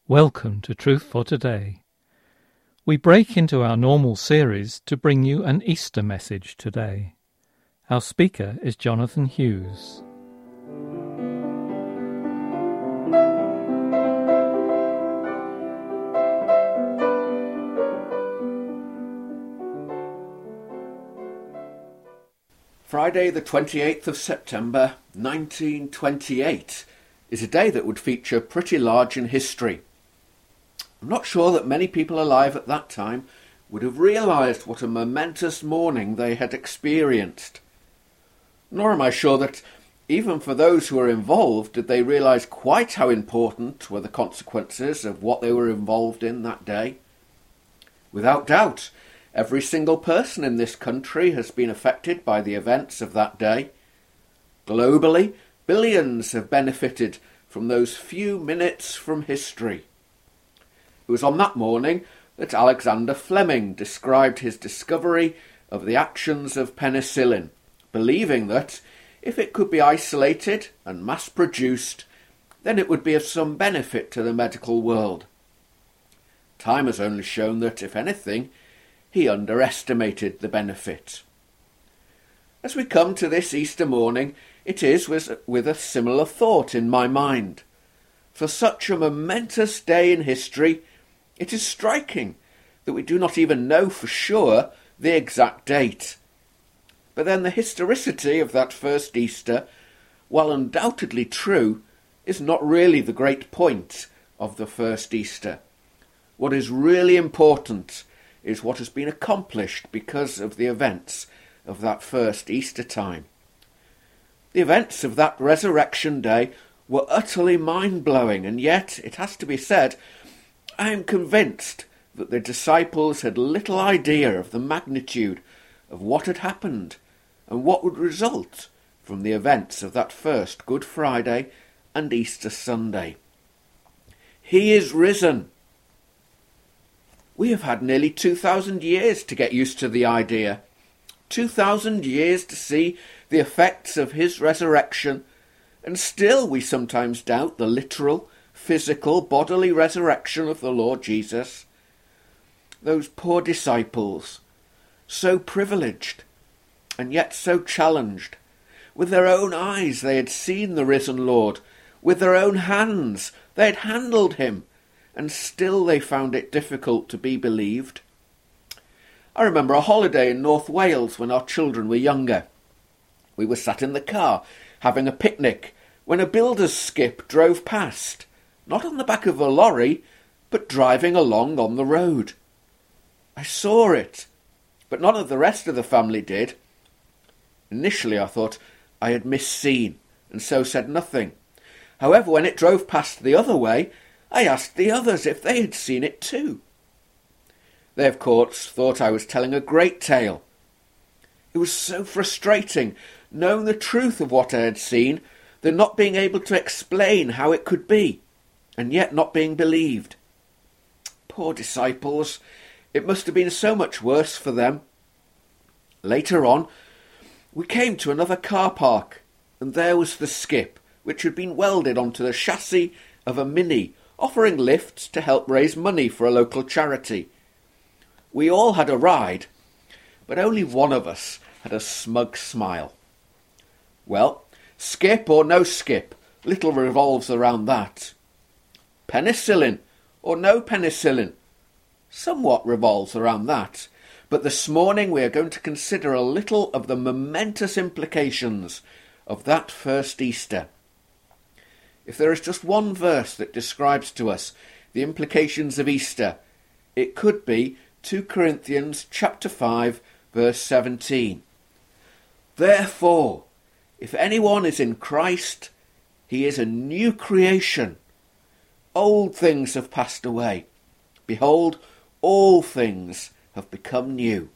Welcome to Truth for Today. We break into our normal series to bring you an Easter message today. Our speaker is Jonathan Hughes. Friday the 28th of September 1928 is a day that would feature pretty large in history. I'm not sure that many people alive at that time would have realised what a momentous morning they had experienced. Nor am I sure that, even for those who were involved, did they realise quite how important were the consequences of what they were involved in that day. Without doubt, every single person in this country has been affected by the events of that day. Globally, billions have benefited from those few minutes from history. It was on that morning that Alexander Fleming described his discovery of the actions of penicillin, believing that, if it could be isolated and mass-produced, then it would be of some benefit to the medical world. Time has only shown that, if anything, he underestimated the benefit. As we come to this Easter morning, it is with a similar thought in my mind. For such a momentous day in history, it is striking that we do not even know for sure the exact date. But then the historicity of that first Easter, while undoubtedly true, is not really the great point of the first Easter. What is really important is what has been accomplished because of the events of that first Easter time. The events of that resurrection day were utterly mind-blowing, and yet, it has to be said, I am convinced that the disciples had little idea of the magnitude of what had happened and what would result from the events of that first Good Friday and Easter Sunday. He is risen. We have had nearly 2,000 years to get used to the idea. 2,000 years to see the effects of his resurrection, and still we sometimes doubt the literal, physical, bodily resurrection of the Lord Jesus. Those poor disciples, so privileged, and yet so challenged. With their own eyes they had seen the risen Lord. With their own hands they had handled him, and still they found it difficult to be believed. I remember a holiday in North Wales when our children were younger. We were sat in the car, having a picnic, when a builder's skip drove past, not on the back of a lorry, but driving along on the road. I saw it, but none of the rest of the family did. Initially I thought I had misseen, and so said nothing. However, when it drove past the other way, I asked the others if they had seen it too. They, of course, thought I was telling a great tale. It was so frustrating, knowing the truth of what I had seen, than not being able to explain how it could be, and yet not being believed. Poor disciples, it must have been so much worse for them. Later on, we came to another car park, and there was the skip, which had been welded onto the chassis of a Mini, offering lifts to help raise money for a local charity. We all had a ride, but only one of us had a smug smile. Well, skip or no skip, little revolves around that. Penicillin or no penicillin, somewhat revolves around that. But this morning we are going to consider a little of the momentous implications of that first Easter. If there is just one verse that describes to us the implications of Easter, it could be 2 Corinthians chapter 5, verse 17. Therefore, if anyone is in Christ, he is a new creation. Old things have passed away. Behold, all things have become new.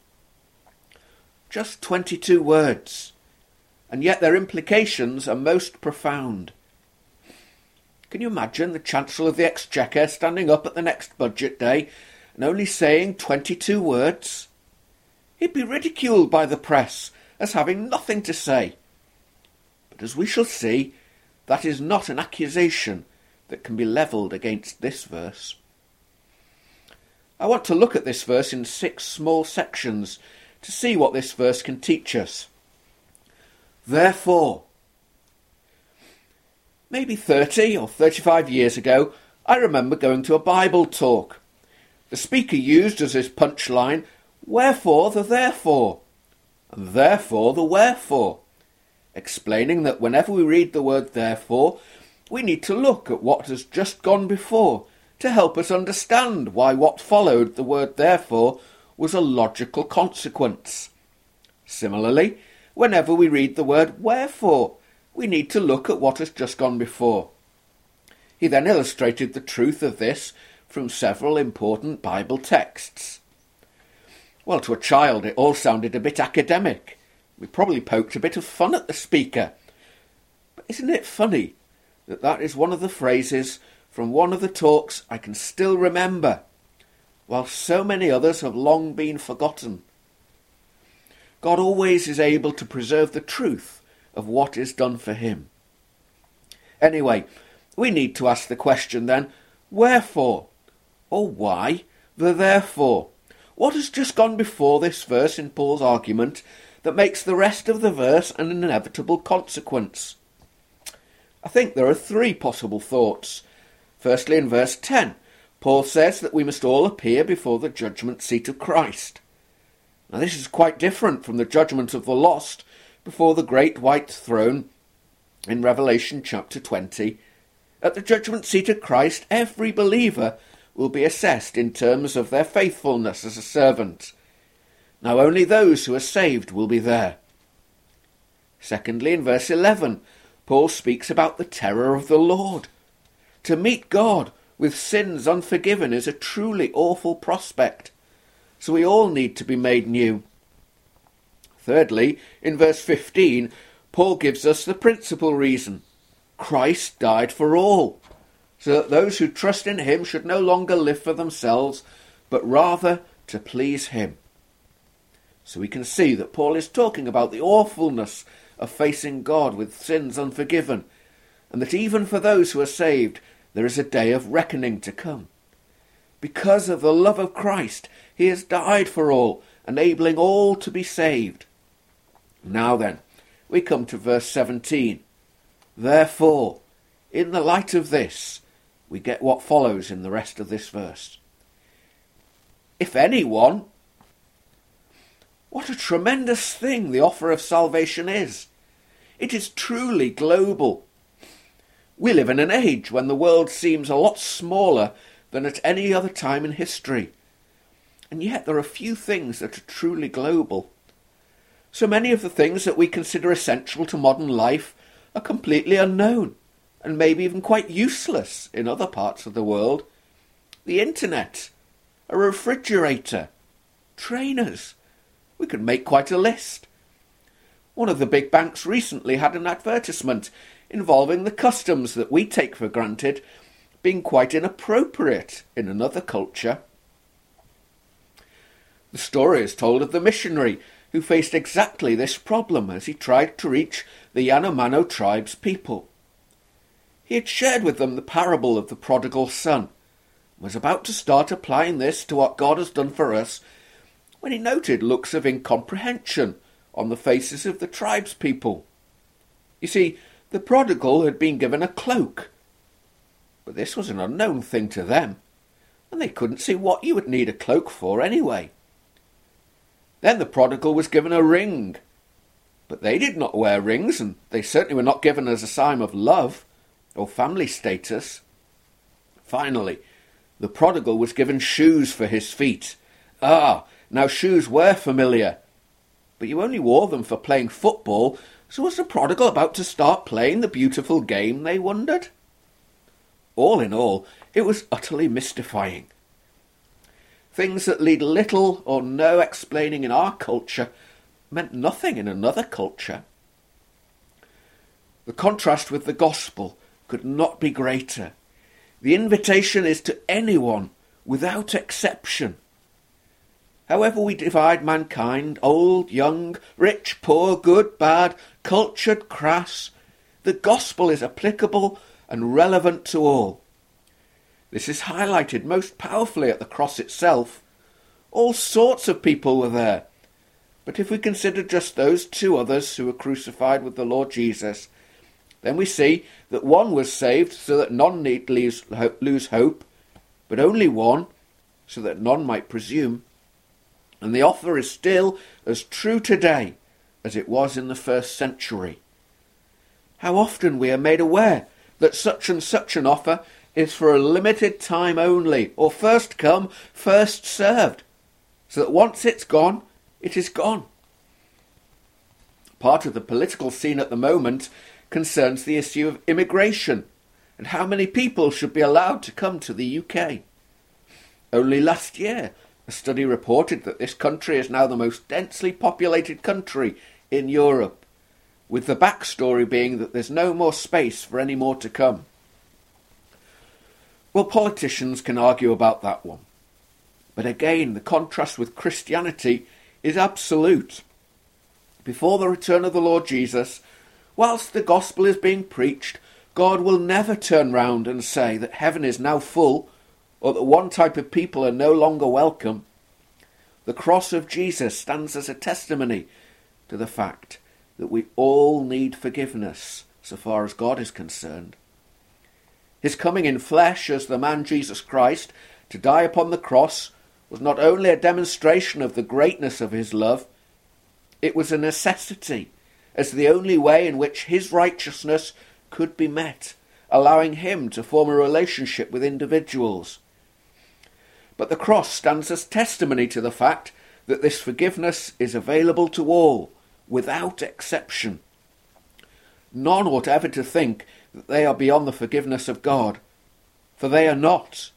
Just 22 words, and yet their implications are most profound. Can you imagine the Chancellor of the Exchequer standing up at the next budget day and only saying 22 words? He'd be ridiculed by the press as having nothing to say. But as we shall see, that is not an accusation that can be levelled against this verse. I want to look at this verse in 6 small sections to see what this verse can teach us. Therefore, maybe 30 or 35 years ago, I remember going to a Bible talk. The speaker used as his punchline, "Wherefore the therefore," and therefore the wherefore, explaining that whenever we read the word therefore, we need to look at what has just gone before to help us understand why what followed the word therefore was a logical consequence. Similarly, whenever we read the word wherefore, we need to look at what has just gone before. He then illustrated the truth of this from several important Bible texts. Well, to a child it all sounded a bit academic. We probably poked a bit of fun at the speaker. But isn't it funny that that is one of the phrases from one of the talks I can still remember, while so many others have long been forgotten? God always is able to preserve the truth of what is done for him. Anyway, we need to ask the question then, wherefore? Or why the therefore? What has just gone before this verse in Paul's argument that makes the rest of the verse an inevitable consequence? I think there are 3 possible thoughts. Firstly, in verse 10, Paul says that we must all appear before the judgment seat of Christ. Now this is quite different from the judgment of the lost before the great white throne in Revelation chapter 20. At the judgment seat of Christ, every believer will be assessed in terms of their faithfulness as a servant. Now only those who are saved will be there. Secondly, in verse 11, Paul speaks about the terror of the Lord. To meet God with sins unforgiven is a truly awful prospect. So we all need to be made new. Thirdly, in verse 15, Paul gives us the principal reason. Christ died for all, so that those who trust in him should no longer live for themselves, but rather to please him. So we can see that Paul is talking about the awfulness of facing God with sins unforgiven, and that even for those who are saved, there is a day of reckoning to come. Because of the love of Christ, he has died for all, enabling all to be saved. Now then, we come to verse 17. Therefore, in the light of this, we get what follows in the rest of this verse. If anyone, what a tremendous thing the offer of salvation is. It is truly global. We live in an age when the world seems a lot smaller than at any other time in history. And yet there are few things that are truly global. So many of the things that we consider essential to modern life are completely unknown, and maybe even quite useless in other parts of the world. The internet, a refrigerator, trainers. We could make quite a list. One of the big banks recently had an advertisement involving the customs that we take for granted being quite inappropriate in another culture. The story is told of the missionary who faced exactly this problem as he tried to reach the Yanomamo tribe's people. He had shared with them the parable of the prodigal son, and was about to start applying this to what God has done for us, when he noted looks of incomprehension on the faces of the tribe's people. You see, the prodigal had been given a cloak, but this was an unknown thing to them, and they couldn't see what you would need a cloak for anyway. Then the prodigal was given a ring, but they did not wear rings, and they certainly were not given as a sign of love or family status. Finally, the prodigal was given shoes for his feet. Now shoes were familiar, but you only wore them for playing football, so was the prodigal about to start playing the beautiful game, they wondered? All in all, it was utterly mystifying. Things that need little or no explaining in our culture meant nothing in another culture. The contrast with the gospel could not be greater. The invitation is to anyone without exception. However we divide mankind, old, young, rich, poor, good, bad, cultured, crass, the gospel is applicable and relevant to all. This is highlighted most powerfully at the cross itself. All sorts of people were there. But if we consider just those two others who were crucified with the Lord Jesus, then we see that one was saved so that none need lose hope, but only one, so that none might presume. And the offer is still as true today as it was in the first century. How often we are made aware that such and such an offer is for a limited time only, or first come, first served, so that once it's gone, it is gone. Part of the political scene at the moment concerns the issue of immigration and how many people should be allowed to come to the UK. Only last year, a study reported that this country is now the most densely populated country in Europe, with the backstory being that there's no more space for any more to come. Well, politicians can argue about that one. But again, the contrast with Christianity is absolute. Before the return of the Lord Jesus, whilst the gospel is being preached, God will never turn round and say that heaven is now full, or that one type of people are no longer welcome. The cross of Jesus stands as a testimony to the fact that we all need forgiveness so far as God is concerned. His coming in flesh as the man Jesus Christ to die upon the cross was not only a demonstration of the greatness of his love, it was a necessity as the only way in which his righteousness could be met, allowing him to form a relationship with individuals. But the cross stands as testimony to the fact that this forgiveness is available to all, without exception. None ought ever to think that they are beyond the forgiveness of God, for they are not.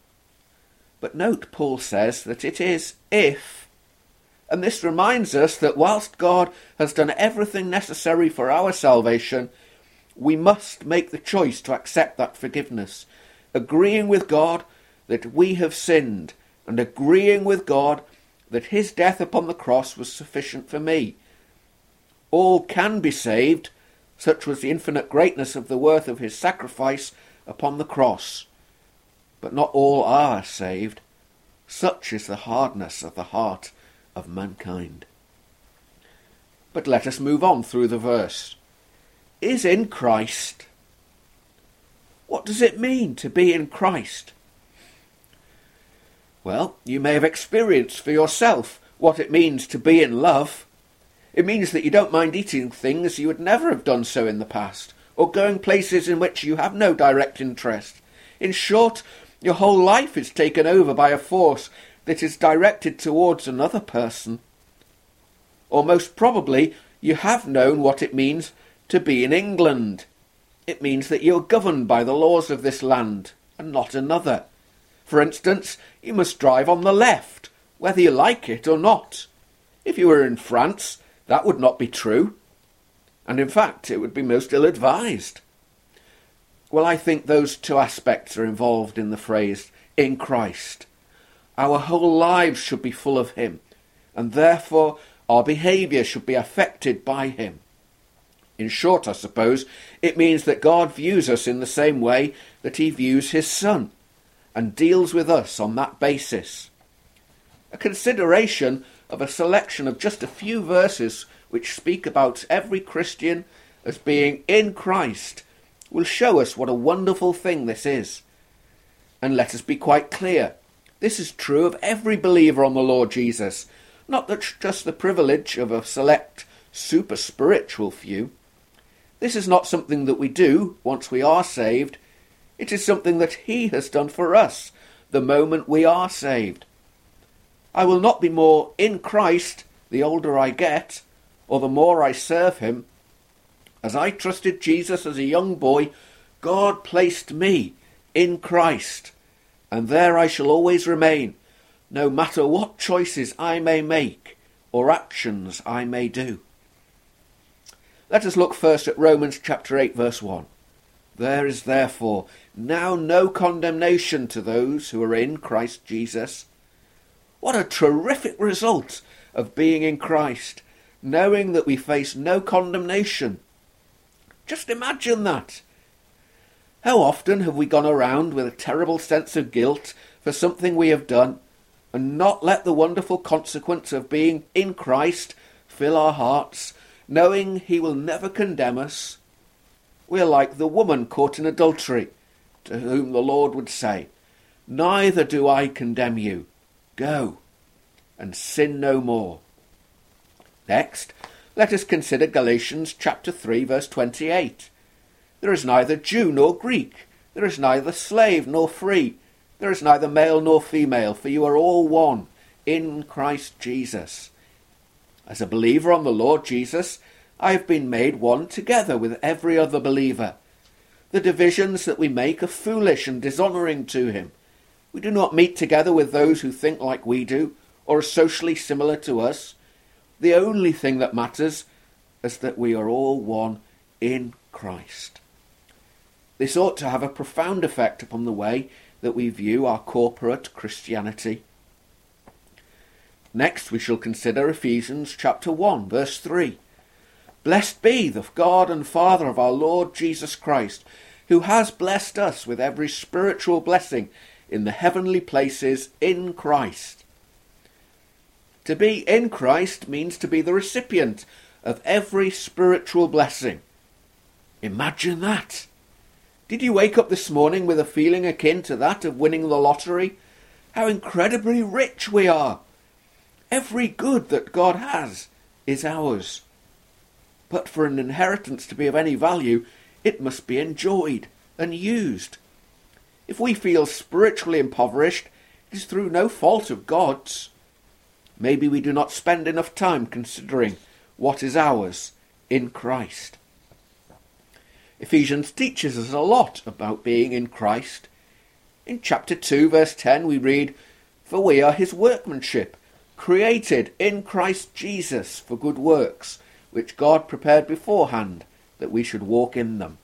But note Paul says that it is if, and this reminds us that whilst God has done everything necessary for our salvation, we must make the choice to accept that forgiveness, agreeing with God that we have sinned, and agreeing with God that his death upon the cross was sufficient for me. All can be saved, such was the infinite greatness of the worth of his sacrifice upon the cross. But not all are saved. Such is the hardness of the heart of mankind. But let us move on through the verse. Is in Christ. What does it mean to be in Christ? Well, you may have experienced for yourself what it means to be in love. It means that you don't mind eating things you would never have done so in the past, or going places in which you have no direct interest. In short, your whole life is taken over by a force that is directed towards another person. Or most probably, you have known what it means to be in England. It means that you're governed by the laws of this land, and not another. For instance, you must drive on the left, whether you like it or not. If you were in France, that would not be true. And in fact, it would be most ill-advised. Well, I think those two aspects are involved in the phrase, in Christ. Our whole lives should be full of him, and therefore our behaviour should be affected by him. In short, I suppose, it means that God views us in the same way that he views his Son, and deals with us on that basis. A consideration of a selection of just a few verses which speak about every Christian as being in Christ will show us what a wonderful thing this is. And let us be quite clear, this is true of every believer on the Lord Jesus, not just the privilege of a select super spiritual few. This is not something that we do once we are saved. It is something that he has done for us the moment we are saved. I will not be more in Christ the older I get, or the more I serve him. As I trusted Jesus as a young boy, God placed me in Christ, and there I shall always remain, no matter what choices I may make or actions I may do. Let us look first at Romans chapter 8 verse 1. There is therefore now no condemnation to those who are in Christ Jesus. What a terrific result of being in Christ, knowing that we face no condemnation. Just imagine that. How often have we gone around with a terrible sense of guilt for something we have done and not let the wonderful consequence of being in Christ fill our hearts, knowing he will never condemn us? We are like the woman caught in adultery, to whom the Lord would say, "Neither do I condemn you. Go and sin no more." Next, let us consider Galatians chapter 3, verse 28. There is neither Jew nor Greek. There is neither slave nor free. There is neither male nor female, for you are all one in Christ Jesus. As a believer on the Lord Jesus, I have been made one together with every other believer. The divisions that we make are foolish and dishonouring to him. We do not meet together with those who think like we do, or are socially similar to us. The only thing that matters is that we are all one in Christ. This ought to have a profound effect upon the way that we view our corporate Christianity. Next we shall consider Ephesians chapter 1, verse 3. Blessed be the God and Father of our Lord Jesus Christ, who has blessed us with every spiritual blessing in the heavenly places in Christ. To be in Christ means to be the recipient of every spiritual blessing. Imagine that. Did you wake up this morning with a feeling akin to that of winning the lottery? How incredibly rich we are! Every good that God has is ours. But for an inheritance to be of any value, it must be enjoyed and used. If we feel spiritually impoverished, it is through no fault of God's. Maybe we do not spend enough time considering what is ours in Christ. Ephesians teaches us a lot about being in Christ. In chapter 2, verse 10, we read, "For we are his workmanship, created in Christ Jesus for good works, which God prepared beforehand that we should walk in them."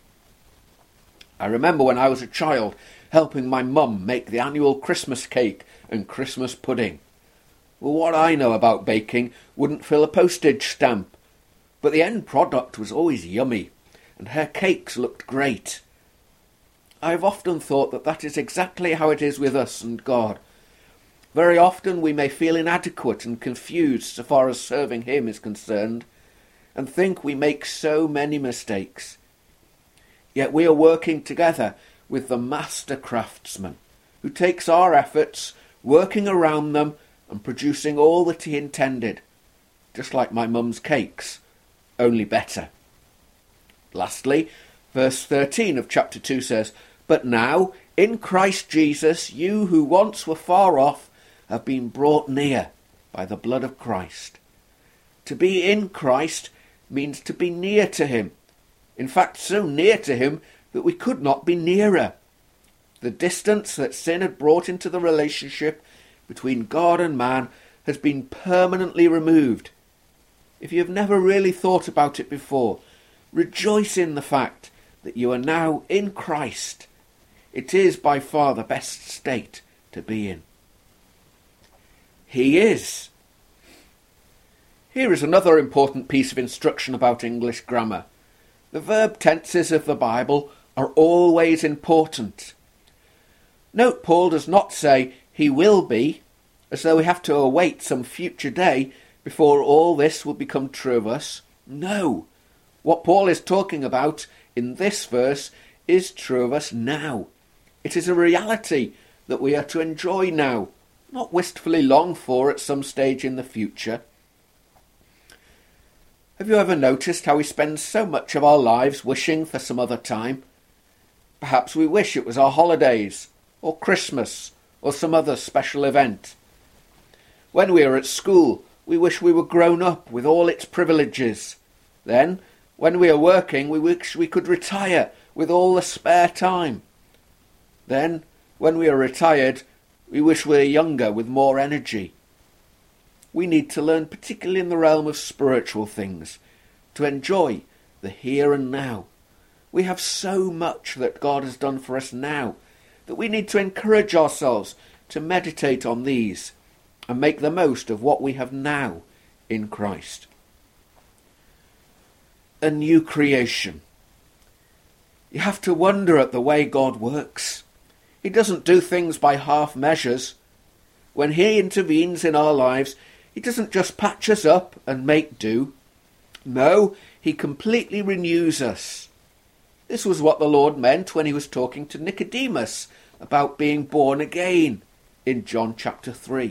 I remember when I was a child helping my mum make the annual Christmas cake and Christmas pudding. Well, what I know about baking wouldn't fill a postage stamp, but the end product was always yummy, and her cakes looked great. I've often thought that that is exactly how it is with us and God. Very often we may feel inadequate and confused so far as serving him is concerned, and think we make so many mistakes. Yet we are working together with the master craftsman, who takes our efforts, working around them and producing all that he intended, just like my mum's cakes, only better. Lastly, verse 13 of chapter 2 says, "But now, in Christ Jesus, you who once were far off have been brought near by the blood of Christ." To be in Christ means to be near to him. In fact, so near to him that we could not be nearer. The distance that sin had brought into the relationship between God and man has been permanently removed. If you have never really thought about it before, rejoice in the fact that you are now in Christ. It is by far the best state to be in. He is. Here is another important piece of instruction about English grammar. The verb tenses of the Bible are always important. Note Paul does not say he will be, as though we have to await some future day before all this will become true of us. No. What Paul is talking about in this verse is true of us now. It is a reality that we are to enjoy now, not wistfully long for at some stage in the future. Have you ever noticed how we spend so much of our lives wishing for some other time? Perhaps we wish it was our holidays, or Christmas, or some other special event. When we are at school, we wish we were grown up with all its privileges. Then, when we are working, we wish we could retire with all the spare time. Then, when we are retired, we wish we were younger with more energy. We need to learn, particularly in the realm of spiritual things, to enjoy the here and now. We have so much that God has done for us now that we need to encourage ourselves to meditate on these and make the most of what we have now in Christ. A new creation. You have to wonder at the way God works. He doesn't do things by half measures. When he intervenes in our lives, he doesn't just patch us up and make do. No, he completely renews us. This was what the Lord meant when he was talking to Nicodemus about being born again in John chapter 3.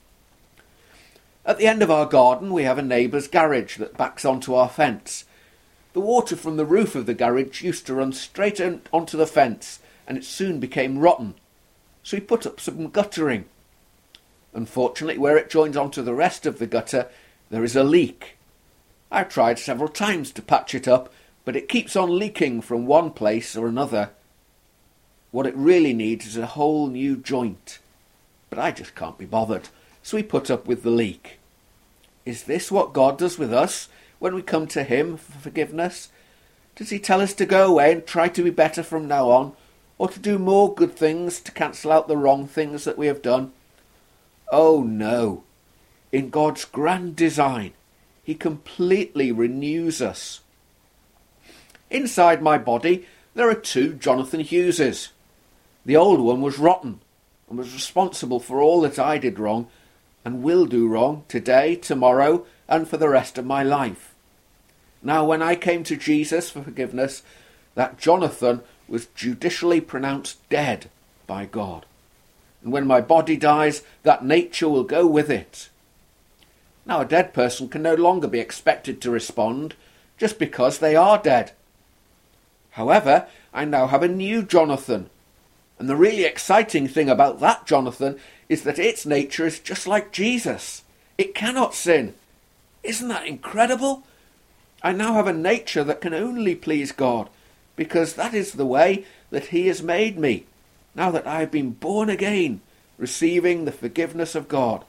At the end of our garden we have a neighbour's garage that backs onto our fence. The water from the roof of the garage used to run straight onto the fence, and it soon became rotten, so we put up some guttering. Unfortunately, where it joins onto the rest of the gutter, there is a leak. I've tried several times to patch it up, but it keeps on leaking from one place or another. What it really needs is a whole new joint, but I just can't be bothered, so we put up with the leak. Is this what God does with us when we come to him for forgiveness? Does he tell us to go away and try to be better from now on, or to do more good things to cancel out the wrong things that we have done? Oh no. In God's grand design, he completely renews us. Inside my body there are two Jonathan Hugheses. The old one was rotten and was responsible for all that I did wrong and will do wrong today, tomorrow, and for the rest of my life. Now, when I came to Jesus for forgiveness, that Jonathan was judicially pronounced dead by God. And when my body dies, that nature will go with it. Now, a dead person can no longer be expected to respond just because they are dead. However, I now have a new Jonathan. And the really exciting thing about that Jonathan is that its nature is just like Jesus. It cannot sin. Isn't that incredible? I now have a nature that can only please God, because that is the way that he has made me, now that I have been born again, receiving the forgiveness of God.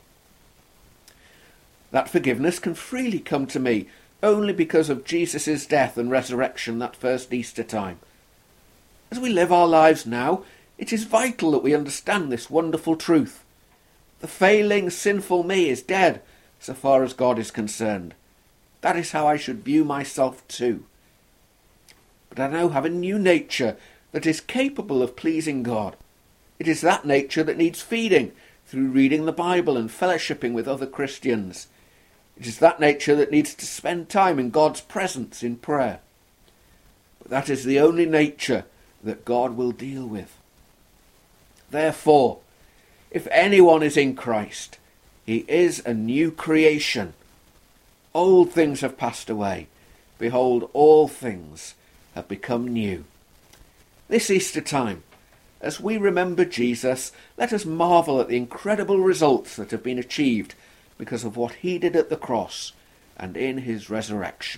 That forgiveness can freely come to me only because of Jesus' death and resurrection that first Easter time. As we live our lives now, it is vital that we understand this wonderful truth. The failing, sinful me is dead so far as God is concerned. That is how I should view myself too. But I now have a new nature that is capable of pleasing God. It is that nature that needs feeding through reading the Bible and fellowshipping with other Christians. It is that nature that needs to spend time in God's presence in prayer. But that is the only nature that God will deal with. Therefore, if anyone is in Christ, he is a new creation. Old things have passed away. Behold, all things have become new. This Easter time, as we remember Jesus, let us marvel at the incredible results that have been achieved because of what he did at the cross and in his resurrection.